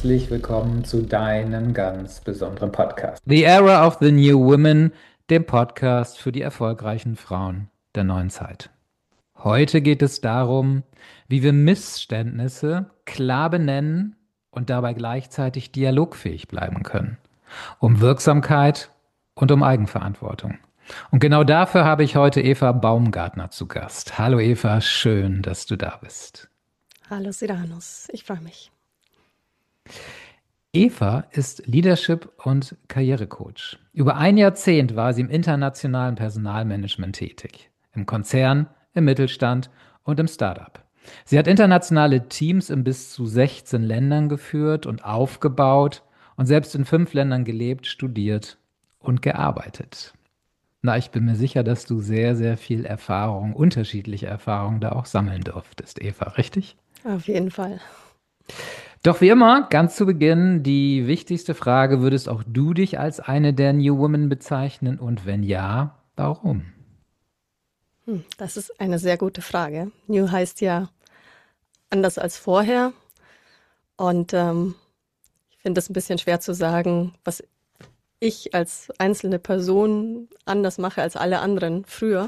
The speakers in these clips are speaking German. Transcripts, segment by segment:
herzlich willkommen zu deinem ganz besonderen Podcast. The Era of the New Women, dem Podcast für die erfolgreichen Frauen der neuen Zeit. Heute geht es darum, wie wir Missständnisse klar benennen und dabei gleichzeitig dialogfähig bleiben können. Um Wirksamkeit und um Eigenverantwortung. Und genau dafür habe ich heute Eva Baumgartner zu Gast. Hallo Eva, schön, dass du da bist. Hallo Siranus, ich freue mich. Eva ist Leadership- und Karrierecoach. Über ein Jahrzehnt war sie im internationalen Personalmanagement tätig. Im Konzern, im Mittelstand und im Startup. Sie hat internationale Teams in bis zu 16 Ländern geführt und aufgebaut und selbst in 5 Ländern gelebt, studiert und gearbeitet. Na, ich bin mir sicher, dass du sehr, sehr viel Erfahrung, unterschiedliche Erfahrungen da auch sammeln durftest, Eva, richtig? Auf jeden Fall. Doch wie immer, ganz zu Beginn die wichtigste Frage: Würdest auch du dich als eine der New Women bezeichnen? Und wenn ja, warum? Das ist eine sehr gute Frage. New heißt ja anders als vorher. Und ich finde es ein bisschen schwer zu sagen, was ich als einzelne Person anders mache als alle anderen früher.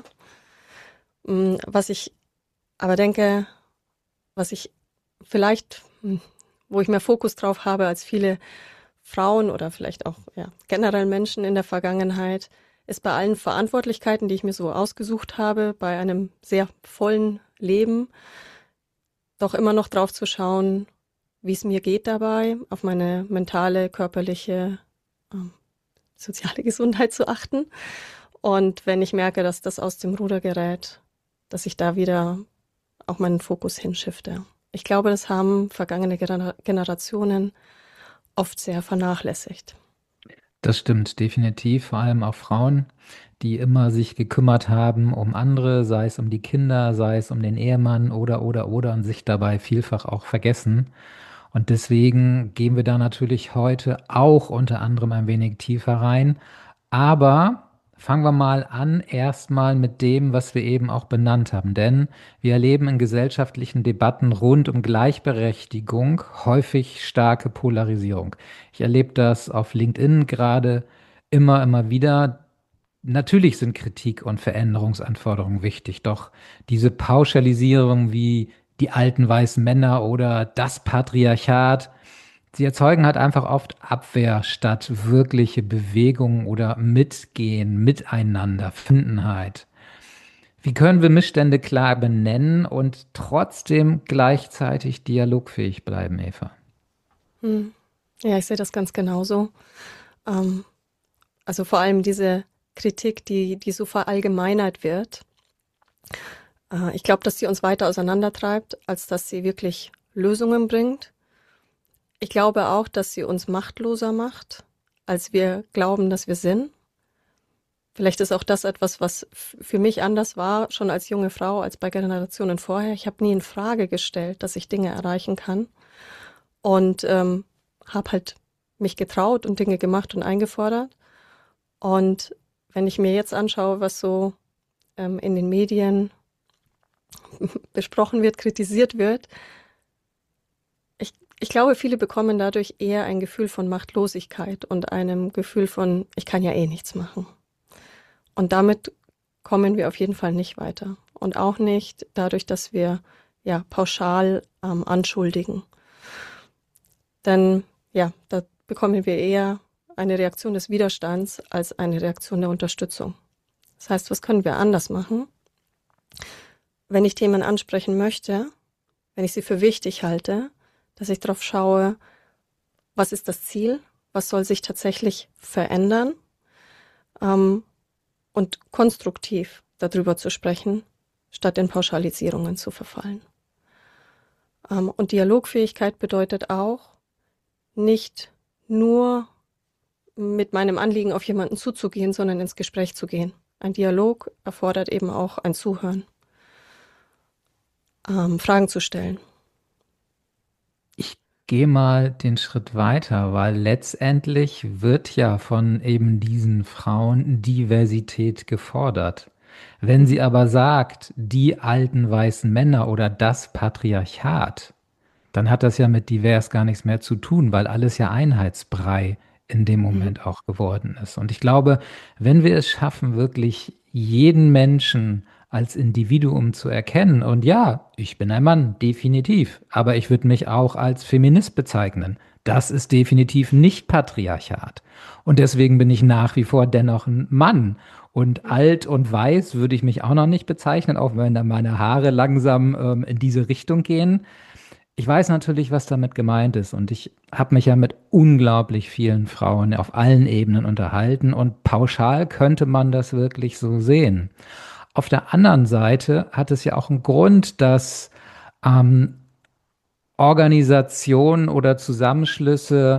Was ich aber denke, was ich vielleicht, wo ich mehr Fokus drauf habe als viele Frauen oder vielleicht auch generell Menschen in der Vergangenheit, ist bei allen Verantwortlichkeiten, die ich mir so ausgesucht habe, bei einem sehr vollen Leben, doch immer noch drauf zu schauen, wie es mir geht dabei, auf meine mentale, körperliche, soziale Gesundheit zu achten. Und wenn ich merke, dass das aus dem Ruder gerät, dass ich da wieder auch meinen Fokus hinschifte. Ich glaube, das haben vergangene Generationen oft sehr vernachlässigt. Das stimmt definitiv, vor allem auch Frauen, die immer sich gekümmert haben um andere, sei es um die Kinder, sei es um den Ehemann oder und sich dabei vielfach auch vergessen. Und deswegen gehen wir da natürlich heute auch unter anderem ein wenig tiefer rein. Aber fangen wir mal an, erstmal mit dem, was wir eben auch benannt haben. Denn wir erleben in gesellschaftlichen Debatten rund um Gleichberechtigung häufig starke Polarisierung. Ich erlebe das auf LinkedIn gerade immer wieder. Natürlich sind Kritik und Veränderungsanforderungen wichtig, doch diese Pauschalisierung wie die alten weißen Männer oder das Patriarchat, sie erzeugen halt einfach oft Abwehr statt wirkliche Bewegung oder Mitgehen, Miteinander, Verbundenheit. Wie können wir Missstände klar benennen und trotzdem gleichzeitig dialogfähig bleiben, Eva? Ja, ich sehe das ganz genauso. Ähm, also vor allem diese Kritik, die so verallgemeinert wird. Ich glaube, dass sie uns weiter auseinandertreibt, als dass sie wirklich Lösungen bringt. Ich glaube auch, dass sie uns machtloser macht, als wir glauben, dass wir sind. Vielleicht ist auch das etwas, was für mich anders war, schon als junge Frau, als bei Generationen vorher. Ich habe nie in Frage gestellt, dass ich Dinge erreichen kann und habe halt mich getraut und Dinge gemacht und eingefordert. Und wenn ich mir jetzt anschaue, was so in den Medien besprochen wird, kritisiert wird, ich glaube, viele bekommen dadurch eher ein Gefühl von Machtlosigkeit und einem Gefühl von, ich kann ja eh nichts machen. Und damit kommen wir auf jeden Fall nicht weiter. Und auch nicht dadurch, dass wir pauschal anschuldigen. Denn da bekommen wir eher eine Reaktion des Widerstands als eine Reaktion der Unterstützung. Das heißt, was können wir anders machen? Wenn ich Themen ansprechen möchte, wenn ich sie für wichtig halte, dass ich darauf schaue, was ist das Ziel, was soll sich tatsächlich verändern, und konstruktiv darüber zu sprechen, statt in Pauschalisierungen zu verfallen. Und Dialogfähigkeit bedeutet auch, nicht nur mit meinem Anliegen auf jemanden zuzugehen, sondern ins Gespräch zu gehen. Ein Dialog erfordert eben auch ein Zuhören, Fragen zu stellen. Ich gehe mal den Schritt weiter, weil letztendlich wird ja von eben diesen Frauen Diversität gefordert. Wenn sie aber sagt, die alten weißen Männer oder das Patriarchat, dann hat das ja mit divers gar nichts mehr zu tun, weil alles ja Einheitsbrei in dem Moment auch geworden ist. Und ich glaube, wenn wir es schaffen, wirklich jeden Menschen als Individuum zu erkennen, und ja, ich bin ein Mann, definitiv, aber ich würde mich auch als Feminist bezeichnen. Das ist definitiv nicht Patriarchat. Und deswegen bin ich nach wie vor dennoch ein Mann. Und alt und weiß würde ich mich auch noch nicht bezeichnen, auch wenn dann meine Haare langsam in diese Richtung gehen. Ich weiß natürlich, was damit gemeint ist. Und ich habe mich ja mit unglaublich vielen Frauen auf allen Ebenen unterhalten. Und pauschal könnte man das wirklich so sehen. Auf der anderen Seite hat es ja auch einen Grund, dass ähm, Organisationen oder Zusammenschlüsse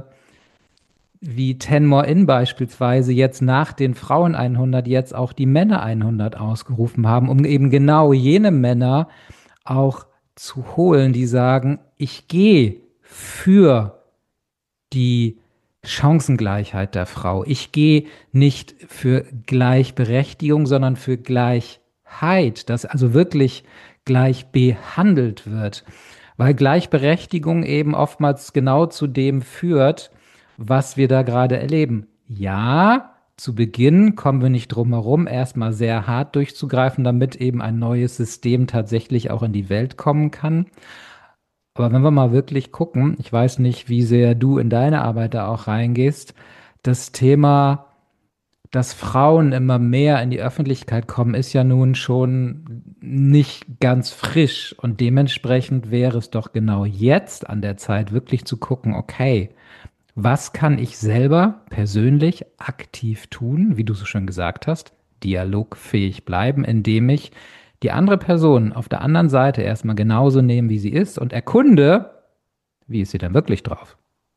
wie Ten More In beispielsweise jetzt nach den Frauen 100 jetzt auch die Männer 100 ausgerufen haben, um eben genau jene Männer auch zu holen, die sagen, ich gehe für die Chancengleichheit der Frau. Ich gehe nicht für Gleichberechtigung, sondern für Gleichheit, dass also wirklich gleich behandelt wird, weil Gleichberechtigung eben oftmals genau zu dem führt, was wir da gerade erleben. Ja, zu Beginn kommen wir nicht drum herum, erstmal sehr hart durchzugreifen, damit eben ein neues System tatsächlich auch in die Welt kommen kann. Aber wenn wir mal wirklich gucken, ich weiß nicht, wie sehr du in deine Arbeit da auch reingehst, das Thema, dass Frauen immer mehr in die Öffentlichkeit kommen, ist ja nun schon nicht ganz frisch. Und dementsprechend wäre es doch genau jetzt an der Zeit, wirklich zu gucken, okay, was kann ich selber persönlich aktiv tun, wie du so schön gesagt hast, dialogfähig bleiben, indem ich die andere Person auf der anderen Seite erstmal genauso nehme, wie sie ist und erkunde, wie ist sie denn wirklich drauf?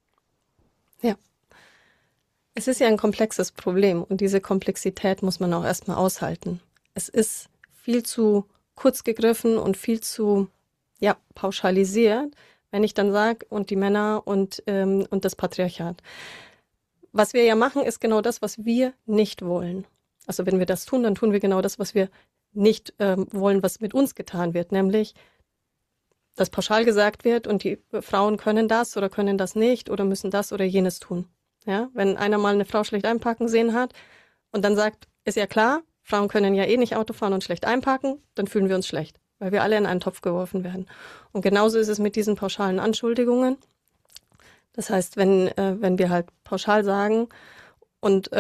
Ja, es ist ja ein komplexes Problem und diese Komplexität muss man auch erstmal aushalten. Es ist viel zu kurz gegriffen und viel zu pauschalisiert, wenn ich dann sage, und die Männer und das Patriarchat. Was wir ja machen, ist genau das, was wir nicht wollen. Also wenn wir das tun, dann tun wir genau das, was wir nicht wollen, was mit uns getan wird, nämlich, dass pauschal gesagt wird und die Frauen können das oder können das nicht oder müssen das oder jenes tun. Ja, wenn einer mal eine Frau schlecht einparken sehen hat und dann sagt, ist ja klar, Frauen können ja eh nicht Auto fahren und schlecht einparken, dann fühlen wir uns schlecht, weil wir alle in einen Topf geworfen werden. Und genauso ist es mit diesen pauschalen Anschuldigungen. Das heißt, wenn wir halt pauschal sagen und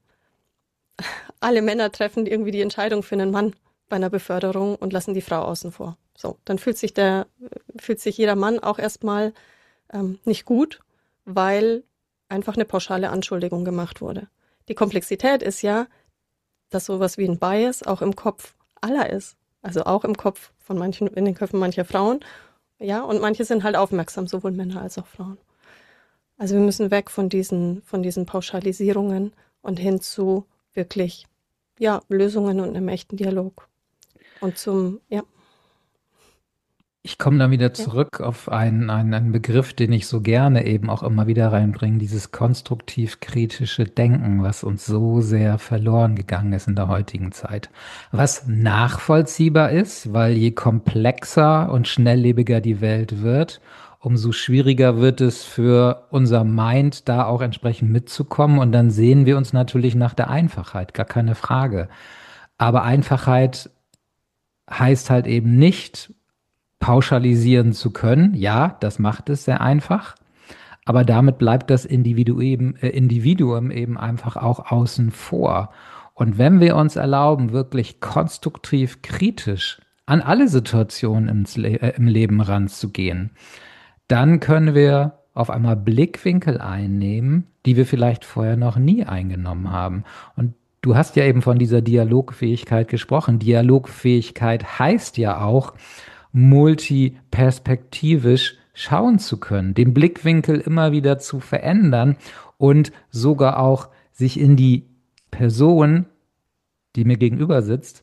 alle Männer treffen irgendwie die Entscheidung für einen Mann bei einer Beförderung und lassen die Frau außen vor. So, dann fühlt sich jeder Mann auch erstmal nicht gut, weil einfach eine pauschale Anschuldigung gemacht wurde. Die Komplexität ist ja, dass sowas wie ein Bias auch im Kopf aller ist. Also auch im Kopf von manchen, in den Köpfen mancher Frauen. Ja, und manche sind halt aufmerksam, sowohl Männer als auch Frauen. Also wir müssen weg von diesen Pauschalisierungen und hin zu wirklich, Lösungen und einem echten Dialog. Und Ich komme dann wieder zurück auf einen Begriff, den ich so gerne eben auch immer wieder reinbringe, dieses konstruktiv-kritische Denken, was uns so sehr verloren gegangen ist in der heutigen Zeit. Was nachvollziehbar ist, weil je komplexer und schnelllebiger die Welt wird, umso schwieriger wird es für unser Mind, da auch entsprechend mitzukommen. Und dann sehen wir uns natürlich nach der Einfachheit, gar keine Frage. Aber Einfachheit heißt halt eben nicht, pauschalisieren zu können. Ja, das macht es sehr einfach. Aber damit bleibt das Individuum eben einfach auch außen vor. Und wenn wir uns erlauben, wirklich konstruktiv kritisch an alle Situationen im Leben ranzugehen, dann können wir auf einmal Blickwinkel einnehmen, die wir vielleicht vorher noch nie eingenommen haben. Und du hast ja eben von dieser Dialogfähigkeit gesprochen. Dialogfähigkeit heißt ja auch, multiperspektivisch schauen zu können, den Blickwinkel immer wieder zu verändern und sogar auch sich in die Person, die mir gegenüber sitzt,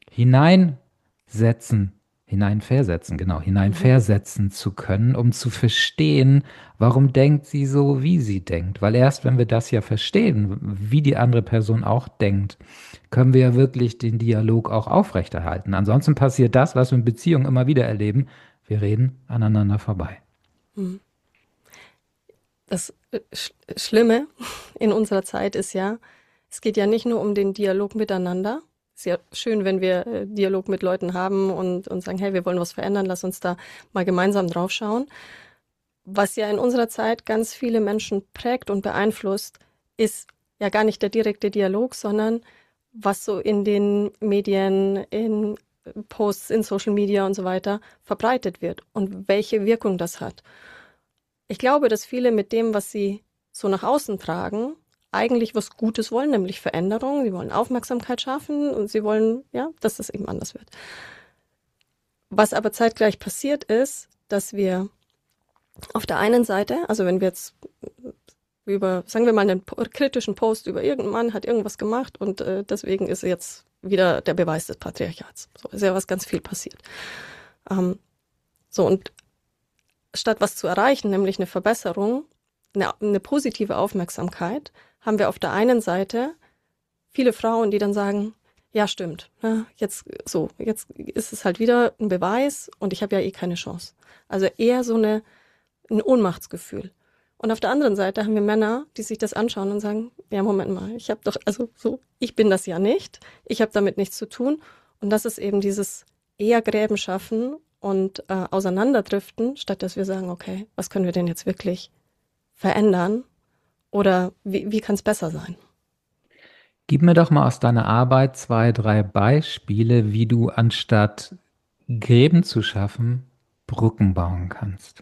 hineinversetzen zu können, um zu verstehen, warum denkt sie so, wie sie denkt. Weil erst wenn wir das ja verstehen, wie die andere Person auch denkt, können wir ja wirklich den Dialog auch aufrechterhalten. Ansonsten passiert das, was wir in Beziehungen immer wieder erleben. Wir reden aneinander vorbei. Hm. Das Schlimme in unserer Zeit ist ja, es geht ja nicht nur um den Dialog miteinander. Es ist ja schön, wenn wir Dialog mit Leuten haben und sagen, hey, wir wollen was verändern, lass uns da mal gemeinsam drauf schauen. Was ja in unserer Zeit ganz viele Menschen prägt und beeinflusst, ist ja gar nicht der direkte Dialog, sondern was so in den Medien, in Posts, in Social Media und so weiter verbreitet wird und welche Wirkung das hat. Ich glaube, dass viele mit dem, was sie so nach außen tragen, eigentlich was Gutes wollen, nämlich Veränderung. Sie wollen Aufmerksamkeit schaffen und sie wollen, ja, dass das eben anders wird. Was aber zeitgleich passiert ist, dass wir auf der einen Seite, also wenn wir jetzt über, sagen wir mal, einen kritischen Post über irgendeinen Mann hat irgendwas gemacht und deswegen ist jetzt wieder der Beweis des Patriarchats. So ist ja was ganz viel passiert. So, und statt was zu erreichen, nämlich eine Verbesserung, eine positive Aufmerksamkeit, haben wir auf der einen Seite viele Frauen, die dann sagen, ja, stimmt, jetzt ist es halt wieder ein Beweis und ich habe ja eh keine Chance. Also eher so ein Ohnmachtsgefühl. Und auf der anderen Seite haben wir Männer, die sich das anschauen und sagen, ja, Moment mal, ich bin das ja nicht, ich habe damit nichts zu tun. Und das ist eben dieses eher Gräben schaffen und auseinanderdriften, statt dass wir sagen, okay, was können wir denn jetzt wirklich verändern oder wie kann es besser sein? Gib mir doch mal aus deiner Arbeit 2, 3 Beispiele, wie du anstatt Gräben zu schaffen, Brücken bauen kannst.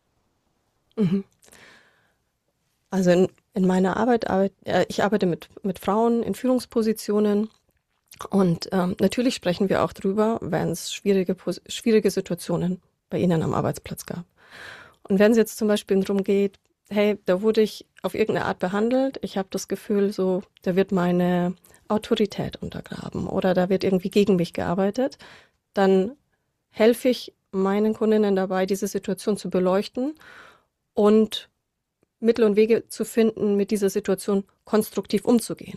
Mhm. Also in meiner Arbeit, ich arbeite mit Frauen in Führungspositionen und natürlich sprechen wir auch drüber, wenn es schwierige Situationen bei ihnen am Arbeitsplatz gab. Und wenn es jetzt zum Beispiel darum geht, hey, da wurde ich auf irgendeine Art behandelt, ich habe das Gefühl, so, da wird meine Autorität untergraben oder da wird irgendwie gegen mich gearbeitet, dann helfe ich meinen Kundinnen dabei, diese Situation zu beleuchten und Mittel und Wege zu finden, mit dieser Situation konstruktiv umzugehen.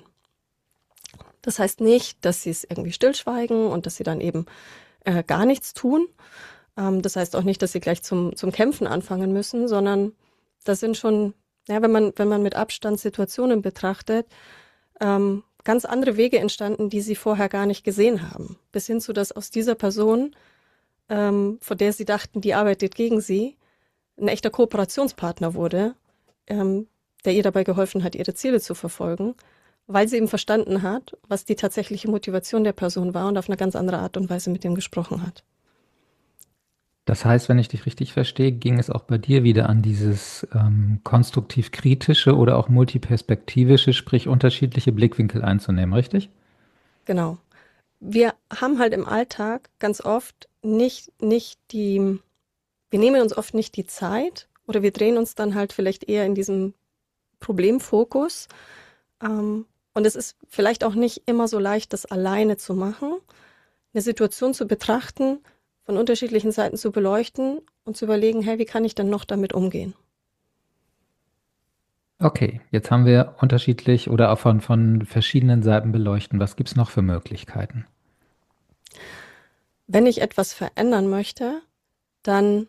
Das heißt nicht, dass sie es irgendwie stillschweigen und dass sie dann eben gar nichts tun. Das heißt auch nicht, dass sie gleich zum Kämpfen anfangen müssen, sondern das sind schon, ja, wenn man mit Abstand Situationen betrachtet, ganz andere Wege entstanden, die sie vorher gar nicht gesehen haben. Bis hin zu, dass aus dieser Person, von der sie dachten, die arbeitet gegen sie, ein echter Kooperationspartner wurde, der ihr dabei geholfen hat, ihre Ziele zu verfolgen, weil sie eben verstanden hat, was die tatsächliche Motivation der Person war und auf eine ganz andere Art und Weise mit dem gesprochen hat. Das heißt, wenn ich dich richtig verstehe, ging es auch bei dir wieder an dieses konstruktiv-kritische oder auch multiperspektivische, sprich unterschiedliche Blickwinkel einzunehmen, richtig? Genau. Wir haben halt im Alltag ganz oft wir nehmen uns oft nicht die Zeit oder wir drehen uns dann halt vielleicht eher in diesem Problemfokus. Und es ist vielleicht auch nicht immer so leicht, das alleine zu machen, eine Situation zu betrachten, von unterschiedlichen Seiten zu beleuchten und zu überlegen, hey, wie kann ich denn noch damit umgehen? Okay, jetzt haben wir unterschiedlich oder auch von verschiedenen Seiten beleuchten. Was gibt es noch für Möglichkeiten? Wenn ich etwas verändern möchte, dann,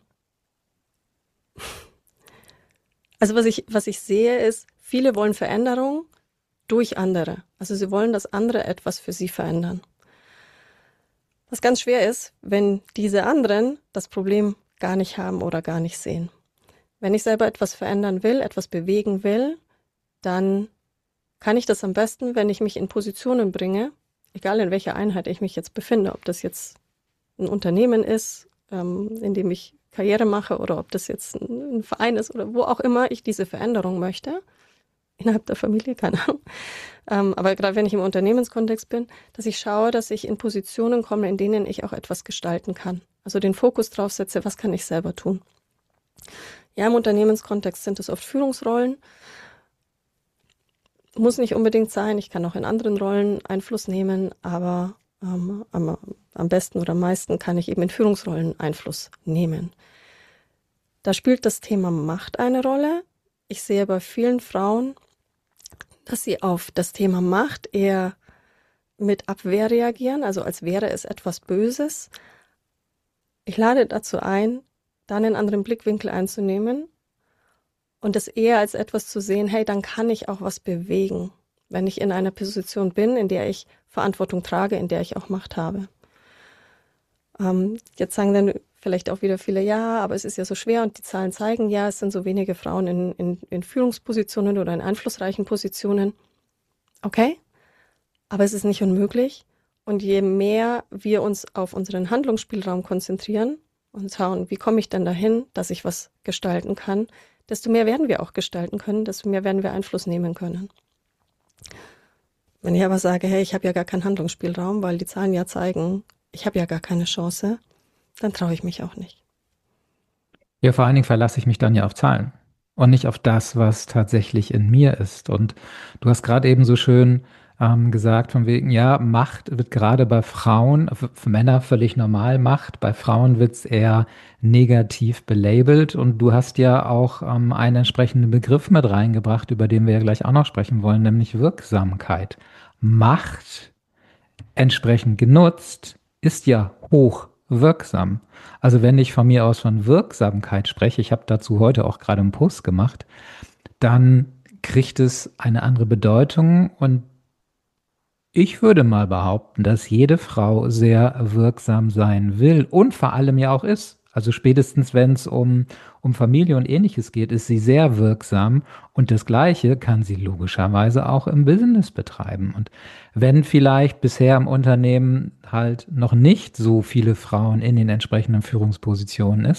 also was ich sehe, ist, viele wollen Veränderung durch andere. Also sie wollen, dass andere etwas für sie verändern. Was ganz schwer ist, wenn diese anderen das Problem gar nicht haben oder gar nicht sehen. Wenn ich selber etwas verändern will, etwas bewegen will, dann kann ich das am besten, wenn ich mich in Positionen bringe, egal in welcher Einheit ich mich jetzt befinde, ob das jetzt ein Unternehmen ist, in dem ich Karriere mache oder ob das jetzt ein Verein ist oder wo auch immer ich diese Veränderung möchte, innerhalb der Familie, keine Ahnung. Aber gerade wenn ich im Unternehmenskontext bin, dass ich schaue, dass ich in Positionen komme, in denen ich auch etwas gestalten kann. Also den Fokus drauf setze, was kann ich selber tun. Ja, im Unternehmenskontext sind es oft Führungsrollen. Muss nicht unbedingt sein, ich kann auch in anderen Rollen Einfluss nehmen, aber am besten oder am meisten kann ich eben in Führungsrollen Einfluss nehmen. Da spielt das Thema Macht eine Rolle. Ich sehe bei vielen Frauen, dass sie auf das Thema Macht eher mit Abwehr reagieren, also als wäre es etwas Böses. Ich lade dazu ein, da einen anderen Blickwinkel einzunehmen und es eher als etwas zu sehen, hey, dann kann ich auch was bewegen, wenn ich in einer Position bin, in der ich Verantwortung trage, in der ich auch Macht habe. Jetzt sagen dann vielleicht auch wieder viele, ja, aber es ist ja so schwer und die Zahlen zeigen, ja, es sind so wenige Frauen in Führungspositionen oder in einflussreichen Positionen. Okay, aber es ist nicht unmöglich. Und je mehr wir uns auf unseren Handlungsspielraum konzentrieren und schauen, wie komme ich denn dahin, dass ich was gestalten kann, desto mehr werden wir auch gestalten können, desto mehr werden wir Einfluss nehmen können. Wenn ich aber sage, hey, ich habe ja gar keinen Handlungsspielraum, weil die Zahlen ja zeigen, ich habe ja gar keine Chance, dann traue ich mich auch nicht. Ja, vor allen Dingen verlasse ich mich dann ja auf Zahlen und nicht auf das, was tatsächlich in mir ist. Und du hast gerade eben so schön gesagt, von wegen, ja, Macht wird gerade bei Frauen, für Männer völlig normal Macht, bei Frauen wird es eher negativ belabelt. Und du hast ja auch einen entsprechenden Begriff mit reingebracht, über den wir ja gleich auch noch sprechen wollen, nämlich Wirksamkeit. Macht entsprechend genutzt, ist ja hoch wirksam. Also wenn ich von mir aus von Wirksamkeit spreche, ich habe dazu heute auch gerade einen Post gemacht, dann kriegt es eine andere Bedeutung und ich würde mal behaupten, dass jede Frau sehr wirksam sein will und vor allem ja auch ist. Also spätestens, wenn es um Familie und Ähnliches geht, ist sie sehr wirksam und das Gleiche kann sie logischerweise auch im Business betreiben. Und wenn vielleicht bisher im Unternehmen halt noch nicht so viele Frauen in den entsprechenden Führungspositionen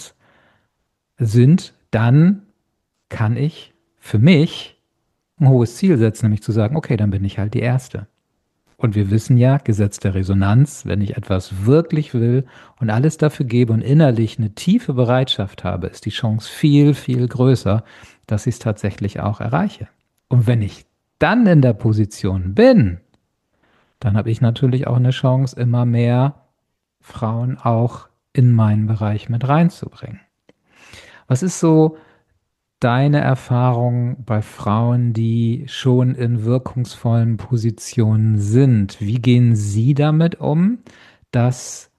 sind, dann kann ich für mich ein hohes Ziel setzen, nämlich zu sagen, okay, dann bin ich halt die Erste. Und wir wissen ja, Gesetz der Resonanz, wenn ich etwas wirklich will und alles dafür gebe und innerlich eine tiefe Bereitschaft habe, ist die Chance viel, viel größer, dass ich es tatsächlich auch erreiche. Und wenn ich dann in der Position bin, dann habe ich natürlich auch eine Chance, immer mehr Frauen auch in meinen Bereich mit reinzubringen. Was ist so deine Erfahrung bei Frauen, die schon in wirkungsvollen Positionen sind? Wie gehen sie damit um, dass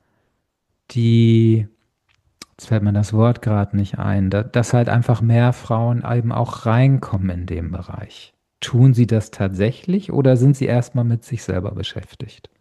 die, jetzt fällt mir das Wort gerade nicht ein, dass halt einfach mehr Frauen eben auch reinkommen in dem Bereich? Tun sie das tatsächlich oder sind sie erstmal mit sich selber beschäftigt?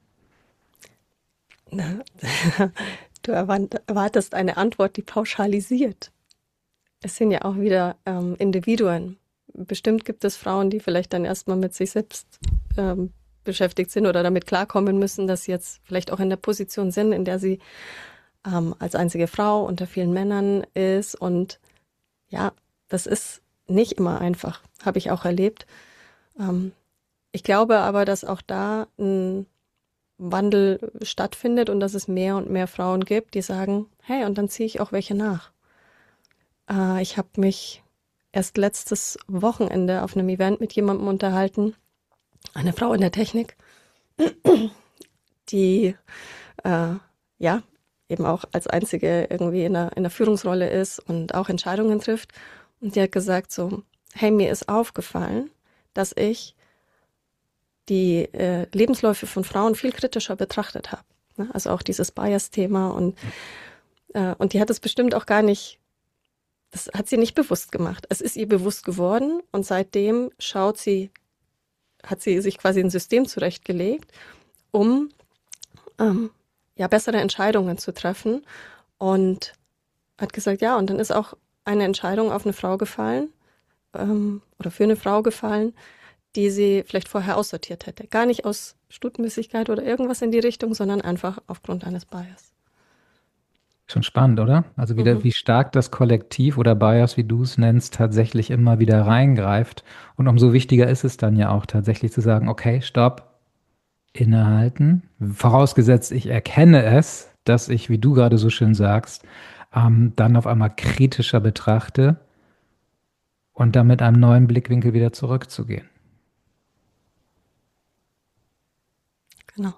Na, du erwartest eine Antwort, die pauschalisiert. Es sind ja auch wieder Individuen. Bestimmt gibt es Frauen, die vielleicht dann erstmal mit sich selbst beschäftigt sind oder damit klarkommen müssen, dass sie jetzt vielleicht auch in der Position sind, in der sie als einzige Frau unter vielen Männern ist. Und ja, das ist nicht immer einfach, habe ich auch erlebt. Ich glaube aber, dass auch da ein Wandel stattfindet und dass es mehr und mehr Frauen gibt, die sagen, hey, und dann ziehe ich auch welche nach. Ich habe mich erst letztes Wochenende auf einem Event mit jemandem unterhalten, eine Frau in der Technik, die ja eben auch als einzige irgendwie in der Führungsrolle ist und auch Entscheidungen trifft. Und die hat gesagt so, hey, mir ist aufgefallen, dass ich die Lebensläufe von Frauen viel kritischer betrachtet habe. Ne? Also auch dieses Bias-Thema und die hat es bestimmt auch gar nicht, das hat sie nicht bewusst gemacht. Es ist ihr bewusst geworden und seitdem hat sie sich quasi ein System zurechtgelegt, um ja bessere Entscheidungen zu treffen und hat gesagt, ja, und dann ist auch eine Entscheidung auf eine Frau gefallen oder für eine Frau gefallen, die sie vielleicht vorher aussortiert hätte. Gar nicht aus Stutenbissigkeit oder irgendwas in die Richtung, sondern einfach aufgrund eines Bias. Schon spannend, oder? Also wieder, wie stark das Kollektiv oder Bias, wie du es nennst, tatsächlich immer wieder reingreift. Und umso wichtiger ist es dann ja auch tatsächlich zu sagen, okay, stopp, innehalten. Vorausgesetzt, ich erkenne es, dass ich, wie du gerade so schön sagst, dann auf einmal kritischer betrachte und dann mit einem neuen Blickwinkel wieder zurückzugehen. Genau.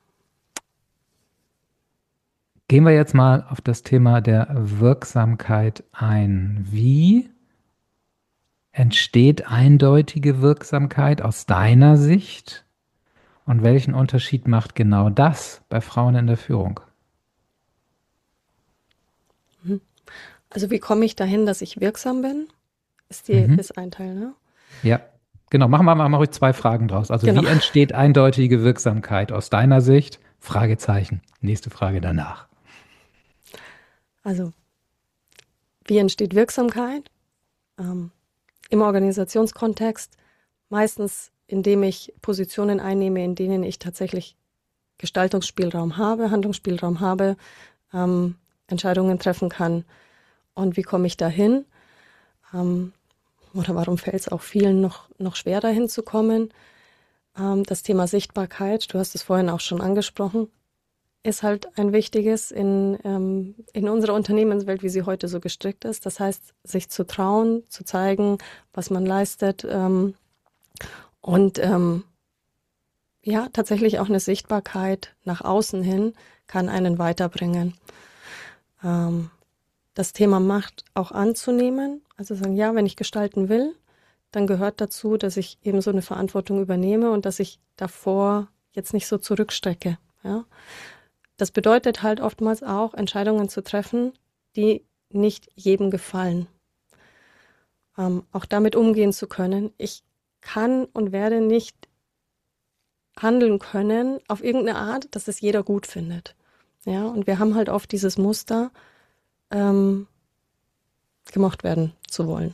Gehen wir jetzt mal auf das Thema der Wirksamkeit ein. Wie entsteht eindeutige Wirksamkeit aus deiner Sicht? Und welchen Unterschied macht genau das bei Frauen in der Führung? Also wie komme ich dahin, dass ich wirksam bin? Mhm. Ist ein Teil, ne? Ja, genau. Machen wir mal ruhig zwei Fragen draus. Also Genau. wie entsteht eindeutige Wirksamkeit aus deiner Sicht? Fragezeichen. Nächste Frage danach. Also wie entsteht Wirksamkeit? Ähm, Im Organisationskontext meistens, indem ich Positionen einnehme, in denen ich tatsächlich Gestaltungsspielraum habe, Handlungsspielraum habe, Entscheidungen treffen kann. Und wie komme ich dahin? Oder warum fällt es auch vielen noch schwer, dahin zu kommen? Das Thema Sichtbarkeit, du hast es vorhin auch schon angesprochen, ist halt ein wichtiges in unserer Unternehmenswelt, wie sie heute so gestrickt ist. Das heißt, sich zu trauen, zu zeigen, was man leistet, und ja, tatsächlich auch eine Sichtbarkeit nach außen hin kann einen weiterbringen. Das Thema Macht auch anzunehmen, also sagen, ja, wenn ich gestalten will, dann gehört dazu, dass ich eben so eine Verantwortung übernehme und dass ich davor jetzt nicht so zurückstrecke. Ja? Das bedeutet halt oftmals auch, Entscheidungen zu treffen, die nicht jedem gefallen. Auch damit umgehen zu können. Ich kann und werde nicht handeln können auf irgendeine Art, dass es jeder gut findet. Ja, und wir haben halt oft dieses Muster, gemocht werden zu wollen.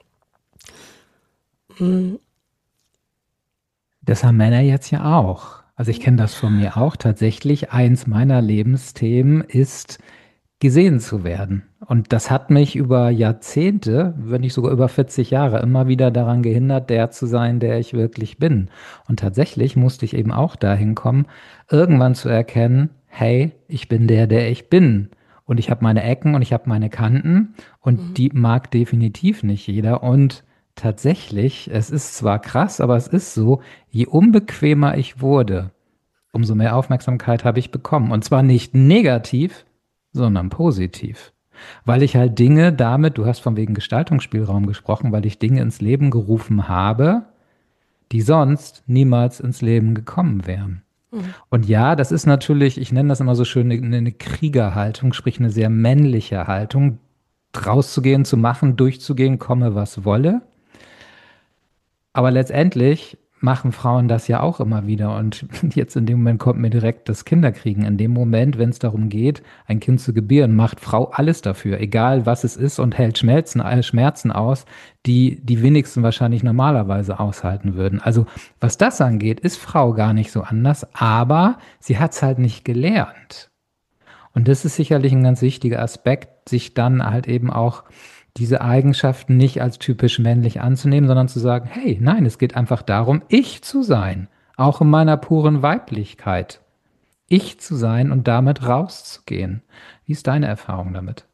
Das haben Männer jetzt ja auch. Also ich kenne das von mir auch tatsächlich. Eins meiner Lebensthemen ist, gesehen zu werden. Und das hat mich über Jahrzehnte, wenn nicht sogar über 40 Jahre, immer wieder daran gehindert, der zu sein, der ich wirklich bin. Und tatsächlich musste ich eben auch dahin kommen, irgendwann zu erkennen, hey, ich bin der, der ich bin. Und ich habe meine Ecken und ich habe meine Kanten und die mag definitiv nicht jeder. Und tatsächlich, es ist zwar krass, aber es ist so, je unbequemer ich wurde, umso mehr Aufmerksamkeit habe ich bekommen. Und zwar nicht negativ, sondern positiv. Weil ich halt Dinge damit, du hast von wegen Gestaltungsspielraum gesprochen, weil ich Dinge ins Leben gerufen habe, die sonst niemals ins Leben gekommen wären. Und ja, das ist natürlich, ich nenne das immer so schön, eine Kriegerhaltung, sprich eine sehr männliche Haltung, rauszugehen, zu machen, durchzugehen, komme was wolle. Aber letztendlich machen Frauen das ja auch immer wieder. Und jetzt in dem Moment kommt mir direkt das Kinderkriegen. In dem Moment, wenn es darum geht, ein Kind zu gebären, macht Frau alles dafür, egal was es ist, und hält Schmerzen aus, die die wenigsten wahrscheinlich normalerweise aushalten würden. Also was das angeht, ist Frau gar nicht so anders, aber sie hat es halt nicht gelernt. Und das ist sicherlich ein ganz wichtiger Aspekt, sich dann halt eben auch diese Eigenschaften nicht als typisch männlich anzunehmen, sondern zu sagen, hey, nein, es geht einfach darum, ich zu sein, auch in meiner puren Weiblichkeit. Ich zu sein und damit rauszugehen. Wie ist deine Erfahrung damit?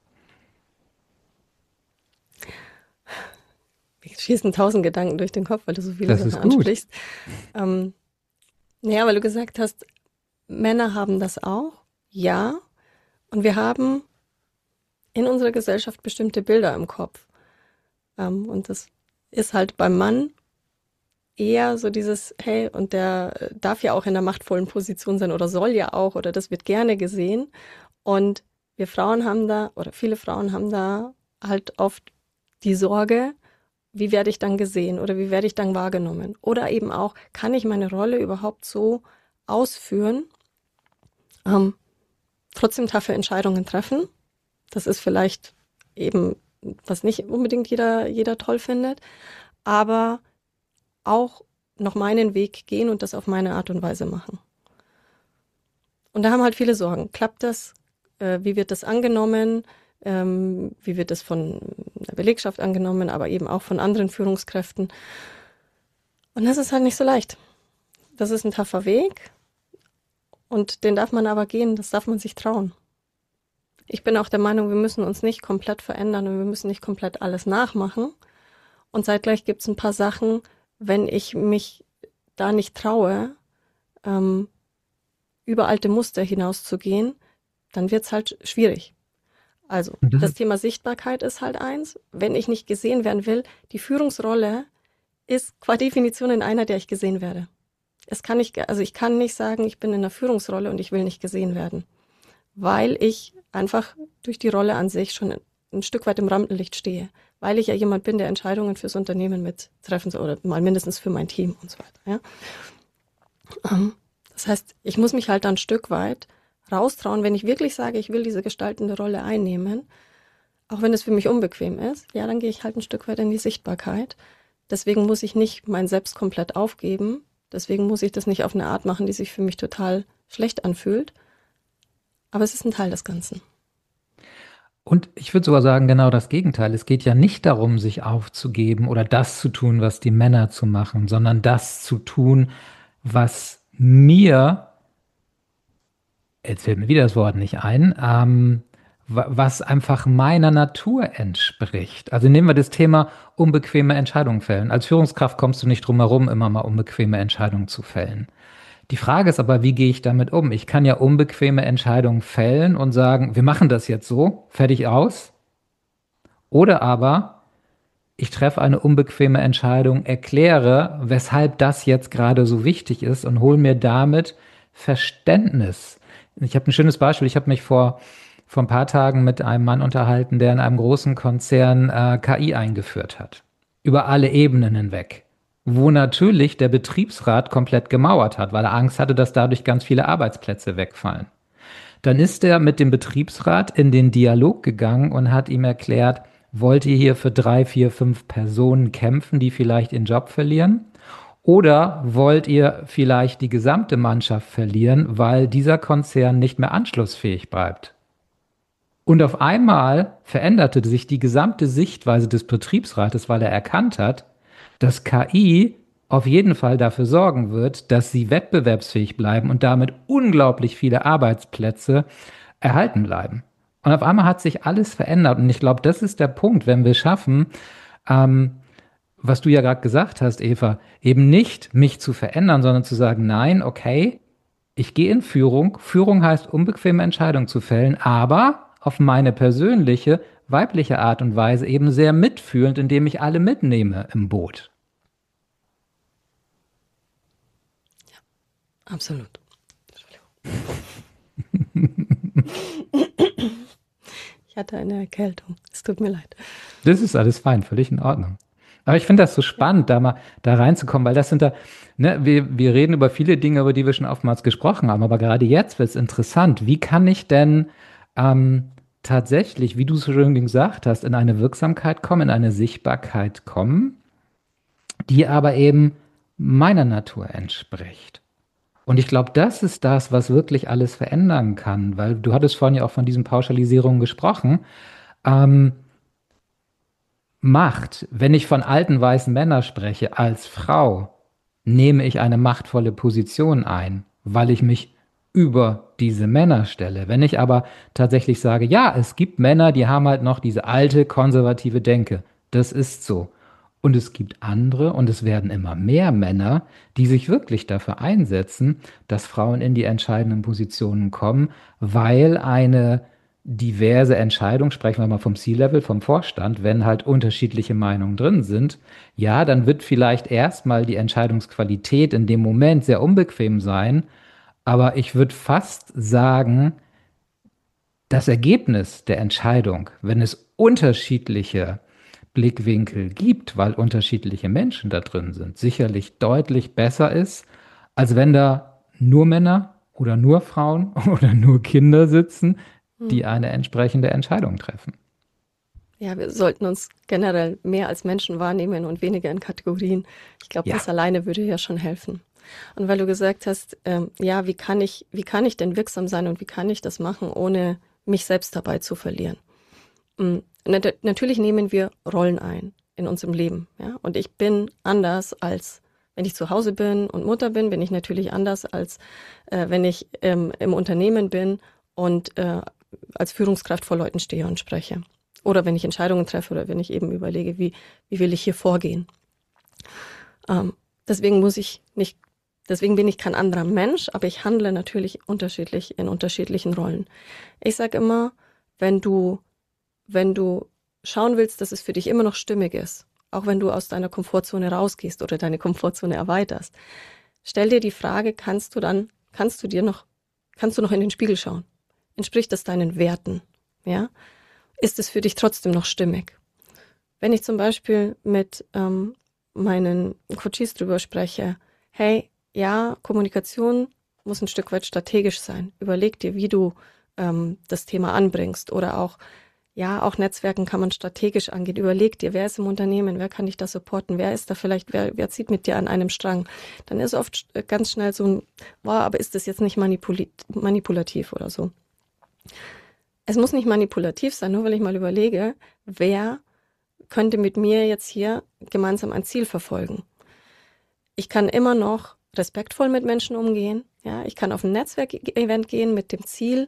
Mir schießen 1000 Gedanken durch den Kopf, weil du so viele Das Sachen ist gut. ansprichst. Ja, weil du gesagt hast, Männer haben das auch. Ja. Und wir haben in unserer Gesellschaft bestimmte Bilder im Kopf. Und das ist halt beim Mann eher so dieses, hey, und der darf ja auch in der machtvollen Position sein oder soll ja auch, oder das wird gerne gesehen. Und wir Frauen haben da, oder viele Frauen haben da halt oft die Sorge, wie werde ich dann gesehen oder wie werde ich dann wahrgenommen? Oder eben auch, kann ich meine Rolle überhaupt so ausführen, trotzdem taffe Entscheidungen treffen? Das ist vielleicht eben, was nicht unbedingt jeder toll findet, aber auch noch meinen Weg gehen und das auf meine Art und Weise machen. Und da haben halt viele Sorgen. Klappt das? Wie wird das angenommen? Wie wird das von der Belegschaft angenommen, aber eben auch von anderen Führungskräften? Und das ist halt nicht so leicht. Das ist ein taffer Weg und den darf man aber gehen, das darf man sich trauen. Ich bin auch der Meinung, wir müssen uns nicht komplett verändern und wir müssen nicht komplett alles nachmachen. Und zeitgleich gibt es ein paar Sachen, wenn ich mich da nicht traue, über alte Muster hinauszugehen, dann wird es halt schwierig. Also, Und das das ist, Thema Sichtbarkeit ist halt eins. Wenn ich nicht gesehen werden will, die Führungsrolle ist qua Definition in einer, der ich gesehen werde. Ich kann nicht sagen, ich bin in einer Führungsrolle und ich will nicht gesehen werden, weil ich einfach durch die Rolle an sich schon ein Stück weit im Rampenlicht stehe, weil ich ja jemand bin, der Entscheidungen fürs Unternehmen mittreffen soll oder mal mindestens für mein Team und so weiter. Ja? Das heißt, ich muss mich halt dann ein Stück weit raustrauen, wenn ich wirklich sage, ich will diese gestaltende Rolle einnehmen, auch wenn es für mich unbequem ist, ja, dann gehe ich halt ein Stück weit in die Sichtbarkeit. Deswegen muss ich nicht mein Selbst komplett aufgeben. Deswegen muss ich das nicht auf eine Art machen, die sich für mich total schlecht anfühlt. Aber es ist ein Teil des Ganzen. Und ich würde sogar sagen, genau das Gegenteil. Es geht ja nicht darum, sich aufzugeben oder das zu tun, was die Männer zu machen, sondern das zu tun, was mir, jetzt fällt mir wieder das Wort nicht ein, was einfach meiner Natur entspricht. Also nehmen wir das Thema unbequeme Entscheidungen fällen. Als Führungskraft kommst du nicht drum herum, immer mal unbequeme Entscheidungen zu fällen. Die Frage ist aber, wie gehe ich damit um? Ich kann ja unbequeme Entscheidungen fällen und sagen, wir machen das jetzt so, fertig aus. Oder aber ich treffe eine unbequeme Entscheidung, erkläre, weshalb das jetzt gerade so wichtig ist und hole mir damit Verständnis. Ich habe ein schönes Beispiel. Ich habe mich vor ein paar Tagen mit einem Mann unterhalten, der in einem großen Konzern KI eingeführt hat. Über alle Ebenen hinweg. Wo natürlich der Betriebsrat komplett gemauert hat, weil er Angst hatte, dass dadurch ganz viele Arbeitsplätze wegfallen. Dann ist er mit dem Betriebsrat in den Dialog gegangen und hat ihm erklärt, wollt ihr hier für 3, 4, 5 Personen kämpfen, die vielleicht ihren Job verlieren? Oder wollt ihr vielleicht die gesamte Mannschaft verlieren, weil dieser Konzern nicht mehr anschlussfähig bleibt? Und auf einmal veränderte sich die gesamte Sichtweise des Betriebsrates, weil er erkannt hat, dass KI auf jeden Fall dafür sorgen wird, dass sie wettbewerbsfähig bleiben und damit unglaublich viele Arbeitsplätze erhalten bleiben. Und auf einmal hat sich alles verändert. Und ich glaube, das ist der Punkt, wenn wir schaffen, was du ja gerade gesagt hast, Eva, eben nicht mich zu verändern, sondern zu sagen, nein, okay, ich gehe in Führung. Führung heißt, unbequeme Entscheidungen zu fällen, aber auf meine persönliche, weibliche Art und Weise eben sehr mitfühlend, indem ich alle mitnehme im Boot. Absolut. Ich hatte eine Erkältung. Es tut mir leid. Das ist alles fein, völlig in Ordnung. Aber ich finde das so spannend, da reinzukommen, weil das sind wir reden über viele Dinge, über die wir schon oftmals gesprochen haben, aber gerade jetzt wird es interessant. Wie kann ich denn tatsächlich, wie du so schön gesagt hast, in eine Wirksamkeit kommen, in eine Sichtbarkeit kommen, die aber eben meiner Natur entspricht? Und ich glaube, das ist das, was wirklich alles verändern kann, weil du hattest vorhin ja auch von diesen Pauschalisierungen gesprochen. Macht, wenn ich von alten weißen Männern spreche, als Frau, nehme ich eine machtvolle Position ein, weil ich mich über diese Männer stelle. Wenn ich aber tatsächlich sage, ja, es gibt Männer, die haben halt noch diese alte konservative Denke. Das ist so. Und es gibt andere, und es werden immer mehr Männer, die sich wirklich dafür einsetzen, dass Frauen in die entscheidenden Positionen kommen, weil eine diverse Entscheidung, sprechen wir mal vom C-Level, vom Vorstand, wenn halt unterschiedliche Meinungen drin sind, ja, dann wird vielleicht erstmal die Entscheidungsqualität in dem Moment sehr unbequem sein, aber ich würde fast sagen, das Ergebnis der Entscheidung, wenn es unterschiedliche Blickwinkel gibt, weil unterschiedliche Menschen da drin sind, sicherlich deutlich besser ist, als wenn da nur Männer oder nur Frauen oder nur Kinder sitzen, die eine entsprechende Entscheidung treffen. Ja, wir sollten uns generell mehr als Menschen wahrnehmen und weniger in Kategorien. Ich glaube, Ja. das alleine würde ja schon helfen. Und weil du gesagt hast, ja, wie kann ich denn wirksam sein und wie kann ich das machen, ohne mich selbst dabei zu verlieren? Natürlich nehmen wir Rollen ein in unserem Leben, ja. Und ich bin anders als wenn ich zu Hause bin und Mutter bin ich natürlich anders als wenn ich im Unternehmen bin und als Führungskraft vor Leuten stehe und spreche. Oder wenn ich Entscheidungen treffe oder wenn ich eben überlege, wie will ich hier vorgehen. Deswegen bin ich kein anderer Mensch, aber ich handle natürlich unterschiedlich in unterschiedlichen Rollen. Ich sage immer, wenn du schauen willst, dass es für dich immer noch stimmig ist, auch wenn du aus deiner Komfortzone rausgehst oder deine Komfortzone erweiterst, stell dir die Frage, kannst du noch in den Spiegel schauen? Entspricht das deinen Werten? Ja? ist es für dich trotzdem noch stimmig? Wenn ich zum Beispiel mit meinen Coaches drüber spreche, hey, ja, Kommunikation muss ein Stück weit strategisch sein. Überleg dir, wie du das Thema anbringst. Oder auch, ja, auch Netzwerken kann man strategisch angehen. Überleg dir, wer ist im Unternehmen, wer kann dich da supporten, wer ist da vielleicht, wer zieht mit dir an einem Strang. Dann ist oft ganz schnell so ein, wow, aber ist das jetzt nicht manipulativ oder so. Es muss nicht manipulativ sein, nur weil ich mal überlege, wer könnte mit mir jetzt hier gemeinsam ein Ziel verfolgen. Ich kann immer noch respektvoll mit Menschen umgehen. Ja, ich kann auf ein Netzwerkevent gehen mit dem Ziel,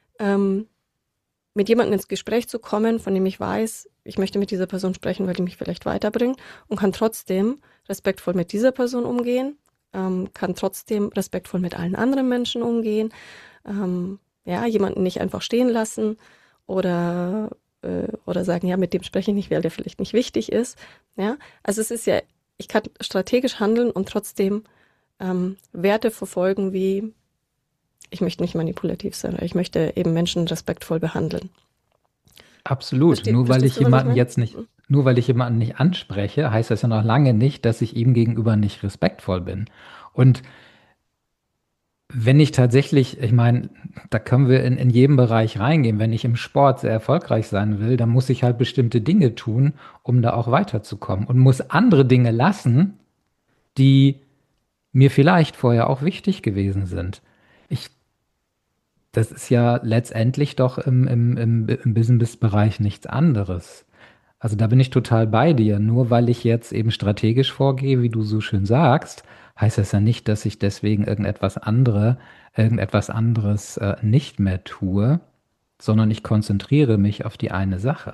mit jemandem ins Gespräch zu kommen, von dem ich weiß, ich möchte mit dieser Person sprechen, weil die mich vielleicht weiterbringt, und kann trotzdem respektvoll mit dieser Person umgehen, kann trotzdem respektvoll mit allen anderen Menschen umgehen, ja, jemanden nicht einfach stehen lassen oder sagen, ja, mit dem spreche ich nicht, weil der vielleicht nicht wichtig ist. Ja, also es ist ja, ich kann strategisch handeln und trotzdem Werte verfolgen wie, ich möchte nicht manipulativ sein, ich möchte eben Menschen respektvoll behandeln. Absolut. Nur weil ich jemanden nicht anspreche, heißt das ja noch lange nicht, dass ich ihm gegenüber nicht respektvoll bin. Und wenn ich tatsächlich, ich meine, da können wir in jedem Bereich reingehen. Wenn ich im Sport sehr erfolgreich sein will, dann muss ich halt bestimmte Dinge tun, um da auch weiterzukommen. Und muss andere Dinge lassen, die mir vielleicht vorher auch wichtig gewesen sind. Ich, Das ist ja letztendlich doch im Business-Bereich nichts anderes. Also da bin ich total bei dir. Nur weil ich jetzt eben strategisch vorgehe, wie du so schön sagst, heißt das ja nicht, dass ich deswegen irgendetwas anderes nicht mehr tue, sondern ich konzentriere mich auf die eine Sache.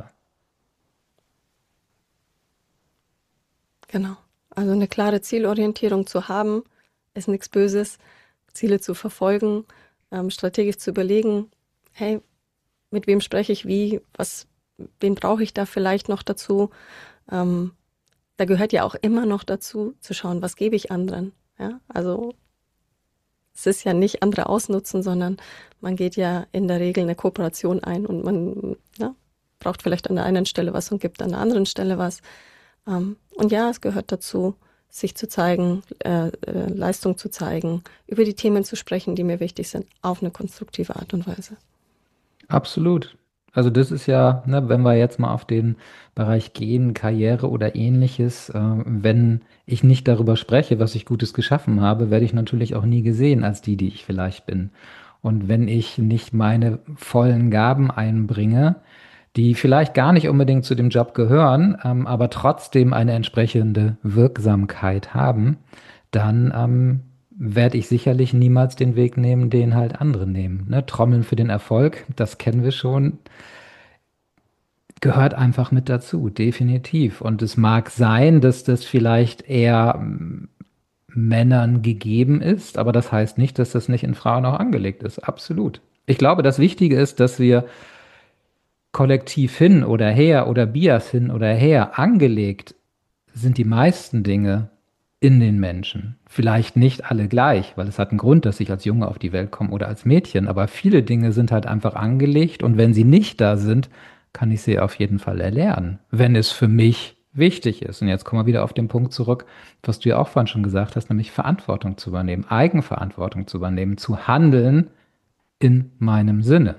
Genau. Also eine klare Zielorientierung zu haben, ist nichts Böses. Ziele zu verfolgen, strategisch zu überlegen, hey, mit wem spreche ich wie, wen brauche ich da vielleicht noch dazu? Da gehört ja auch immer noch dazu, zu schauen, was gebe ich anderen. Ja? Also es ist ja nicht andere ausnutzen, sondern man geht ja in der Regel eine Kooperation ein und man braucht vielleicht an der einen Stelle was und gibt an der anderen Stelle was. Und ja, es gehört dazu, sich zu zeigen, Leistung zu zeigen, über die Themen zu sprechen, die mir wichtig sind, auf eine konstruktive Art und Weise. Absolut. Also das ist ja, ne, wenn wir jetzt mal auf den Bereich gehen, Karriere oder ähnliches, wenn ich nicht darüber spreche, was ich Gutes geschaffen habe, werde ich natürlich auch nie gesehen als die ich vielleicht bin. Und wenn ich nicht meine vollen Gaben einbringe, die vielleicht gar nicht unbedingt zu dem Job gehören, aber trotzdem eine entsprechende Wirksamkeit haben, dann werde ich sicherlich niemals den Weg nehmen, den halt andere nehmen. Ne? Trommeln für den Erfolg, das kennen wir schon, gehört einfach mit dazu, definitiv. Und es mag sein, dass das vielleicht eher Männern gegeben ist, aber das heißt nicht, dass das nicht in Frauen auch angelegt ist. Absolut. Ich glaube, das Wichtige ist, dass wir kollektiv hin oder her oder Bias hin oder her angelegt sind die meisten Dinge in den Menschen. Vielleicht nicht alle gleich, weil es hat einen Grund, dass ich als Junge auf die Welt komme oder als Mädchen, aber viele Dinge sind halt einfach angelegt und wenn sie nicht da sind, kann ich sie auf jeden Fall erlernen, wenn es für mich wichtig ist. Und jetzt kommen wir wieder auf den Punkt zurück, was du ja auch vorhin schon gesagt hast, nämlich Verantwortung zu übernehmen, Eigenverantwortung zu übernehmen, zu handeln in meinem Sinne.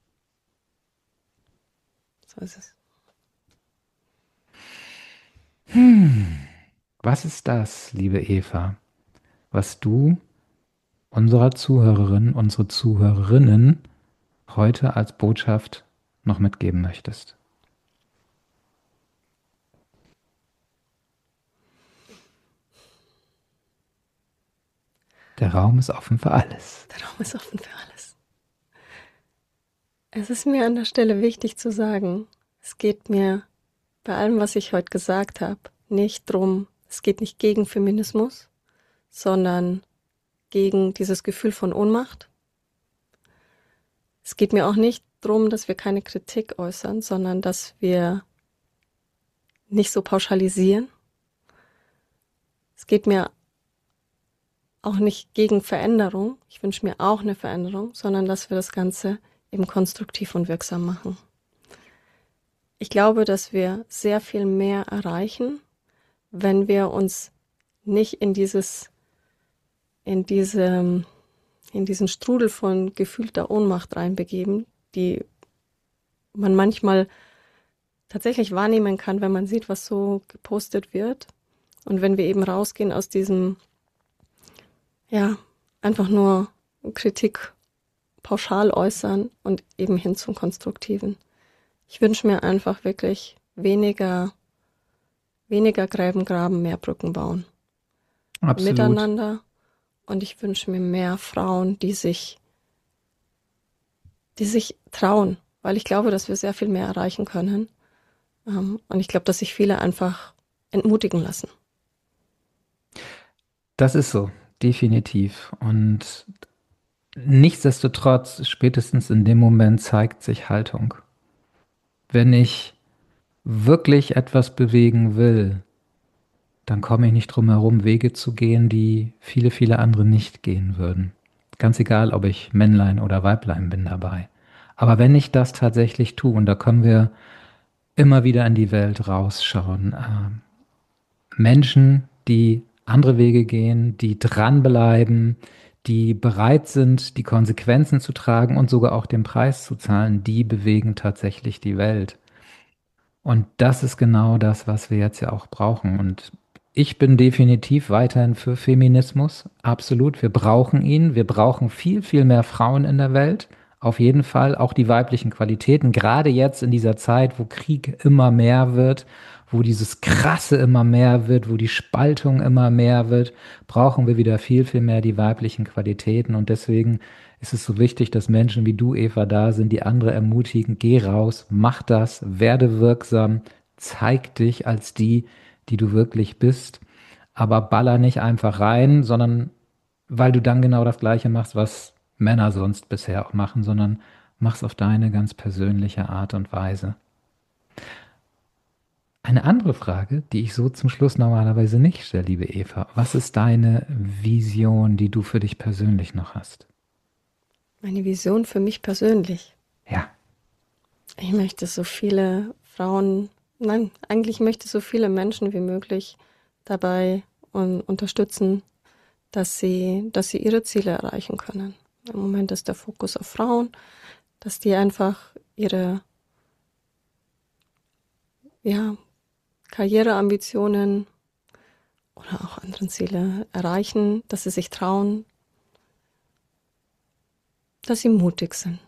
So ist es. Was ist das, liebe Eva, was du unserer Zuhörerin, unsere Zuhörerinnen heute als Botschaft noch mitgeben möchtest? Der Raum ist offen für alles. Der Raum ist offen für alles. Es ist mir an der Stelle wichtig zu sagen, es geht mir bei allem, was ich heute gesagt habe, nicht drum, es geht nicht gegen Feminismus, sondern gegen dieses Gefühl von Ohnmacht. Es geht mir auch nicht drum, dass wir keine Kritik äußern, sondern dass wir nicht so pauschalisieren. Es geht mir auch nicht gegen Veränderung. Ich wünsche mir auch eine Veränderung, sondern dass wir das Ganze eben konstruktiv und wirksam machen. Ich glaube, dass wir sehr viel mehr erreichen, wenn wir uns nicht in diesen Strudel von gefühlter Ohnmacht reinbegeben, die man manchmal tatsächlich wahrnehmen kann, wenn man sieht, was so gepostet wird. Und wenn wir eben rausgehen aus diesem, ja, einfach nur Kritik pauschal äußern und eben hin zum Konstruktiven. Ich wünsche mir einfach wirklich weniger Gräben graben, mehr Brücken bauen. Absolut. Miteinander. Und ich wünsche mir mehr Frauen, die sich trauen, weil ich glaube, dass wir sehr viel mehr erreichen können. Und ich glaube, dass sich viele einfach entmutigen lassen. Das ist so, definitiv. Und nichtsdestotrotz, spätestens in dem Moment zeigt sich Haltung. Wenn ich wirklich etwas bewegen will, dann komme ich nicht drum herum, Wege zu gehen, die viele, viele andere nicht gehen würden. Ganz egal, ob ich Männlein oder Weiblein bin dabei. Aber wenn ich das tatsächlich tue, und da können wir immer wieder in die Welt rausschauen, Menschen, die andere Wege gehen, die dranbleiben, die bereit sind, die Konsequenzen zu tragen und sogar auch den Preis zu zahlen, die bewegen tatsächlich die Welt. Und das ist genau das, was wir jetzt ja auch brauchen. Und ich bin definitiv weiterhin für Feminismus. Absolut. Wir brauchen ihn. Wir brauchen viel, viel mehr Frauen in der Welt. Auf jeden Fall auch die weiblichen Qualitäten. Gerade jetzt in dieser Zeit, wo Krieg immer mehr wird, wo dieses Krasse immer mehr wird, wo die Spaltung immer mehr wird, brauchen wir wieder viel, viel mehr die weiblichen Qualitäten. Und deswegen ist es so wichtig, dass Menschen wie du, Eva, da sind, die andere ermutigen, geh raus, mach das, werde wirksam, zeig dich als die, die du wirklich bist, aber baller nicht einfach rein, sondern weil du dann genau das Gleiche machst, was Männer sonst bisher auch machen, sondern mach's auf deine ganz persönliche Art und Weise. Eine andere Frage, die ich so zum Schluss normalerweise nicht stelle, liebe Eva. Was ist deine Vision, die du für dich persönlich noch hast? Meine Vision für mich persönlich. Ja. Ich möchte so viele Frauen, nein, eigentlich möchte so viele Menschen wie möglich dabei unterstützen, dass sie ihre Ziele erreichen können. Im Moment ist der Fokus auf Frauen, dass die einfach ihre Karriereambitionen oder auch anderen Ziele erreichen, dass sie sich trauen, dass sie mutig sind.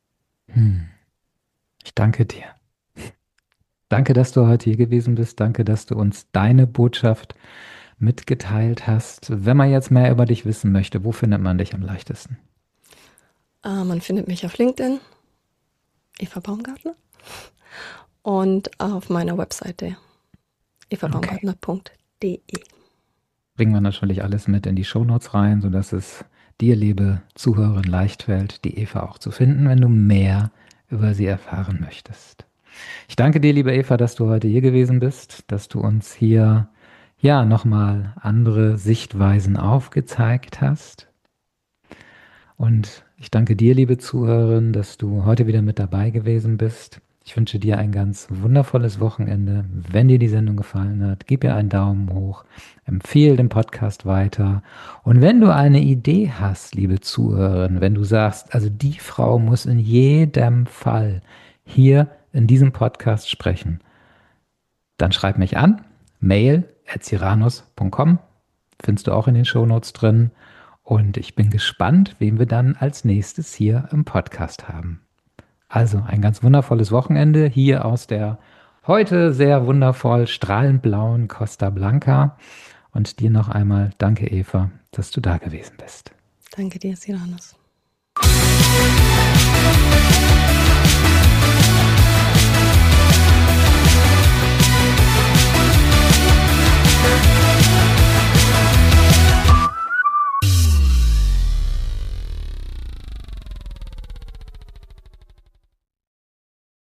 Ich danke dir. Danke, dass du heute hier gewesen bist. Danke, dass du uns deine Botschaft mitgeteilt hast. Wenn man jetzt mehr über dich wissen möchte, wo findet man dich am leichtesten? Man findet mich auf LinkedIn, Eva Baumgartner, und auf meiner Webseite evabaumgartner.de. Bringen wir natürlich alles mit in die Shownotes rein, sodass es dir, liebe Zuhörerin, leicht fällt, die Eva auch zu finden, wenn du mehr über sie erfahren möchtest. Ich danke dir, liebe Eva, dass du heute hier gewesen bist, dass du uns hier nochmal andere Sichtweisen aufgezeigt hast. Und ich danke dir, liebe Zuhörerin, dass du heute wieder mit dabei gewesen bist. Ich wünsche dir ein ganz wundervolles Wochenende. Wenn dir die Sendung gefallen hat, gib ihr einen Daumen hoch, empfehle den Podcast weiter. Und wenn du eine Idee hast, liebe Zuhörerin, wenn du sagst, also die Frau muss in jedem Fall hier in diesem Podcast sprechen, dann schreib mich an, mail@cyranus.com, findest du auch in den Shownotes drin. Und ich bin gespannt, wen wir dann als nächstes hier im Podcast haben. Also ein ganz wundervolles Wochenende hier aus der heute sehr wundervoll strahlend blauen Costa Blanca. Und dir noch einmal danke, Eva, dass du da gewesen bist. Danke dir, Cyranus.